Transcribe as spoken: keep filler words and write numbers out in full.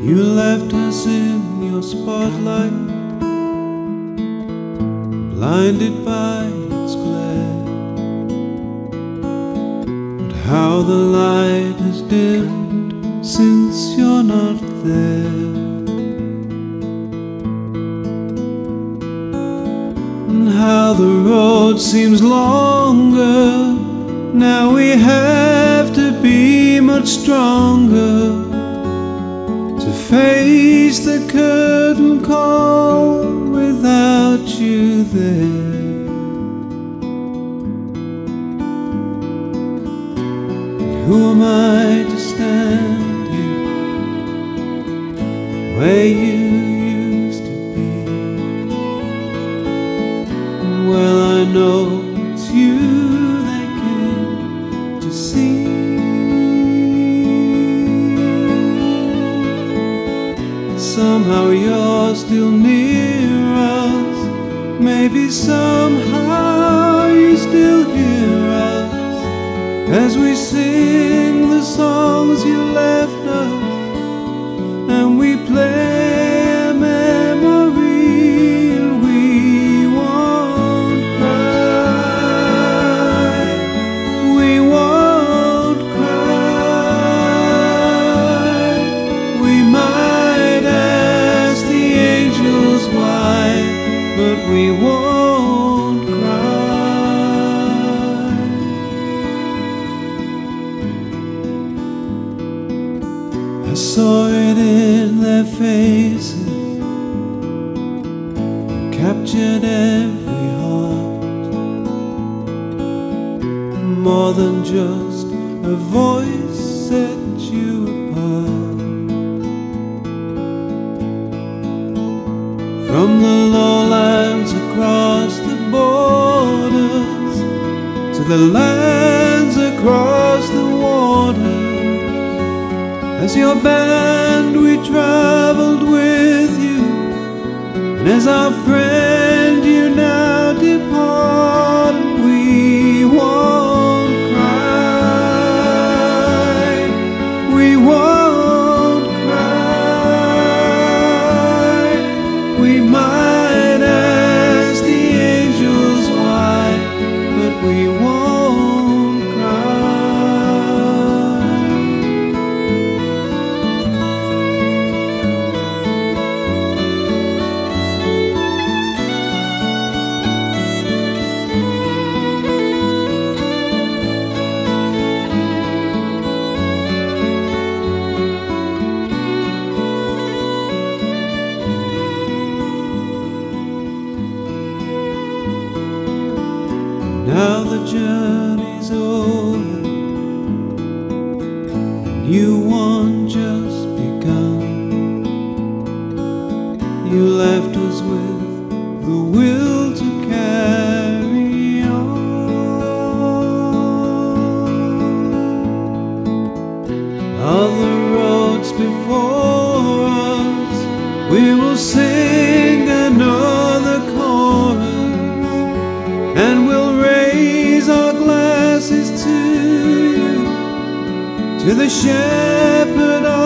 You left us in your spotlight, blinded by its glare. But how the light has dimmed since you're not there. And how the road seems longer. Now we have to be much stronger to face the curtain call without you there. Who am I to stand here where you used to be? Well, I know it's you they came to see. Somehow you're still near us. Maybe somehow you still hear us as we sing the songs you left us, and we play a memory. We won't cry. We won't cry. We might ask the angels why, but we won't cry. I saw it in their faces, captured every heart. More than just a voice set you apart. From the lowlands across the borders to the lands across the waters, as your band we traveled with you, and as our friend you now depart. We won't cry. We won't cry. We might ask the angels why, but we won't cry. Now the journey's over, new one just begun. You left us with the will to carry on. Other roads before us, we will sing another chorus, and we'll raise our glasses to you, to the shepherd of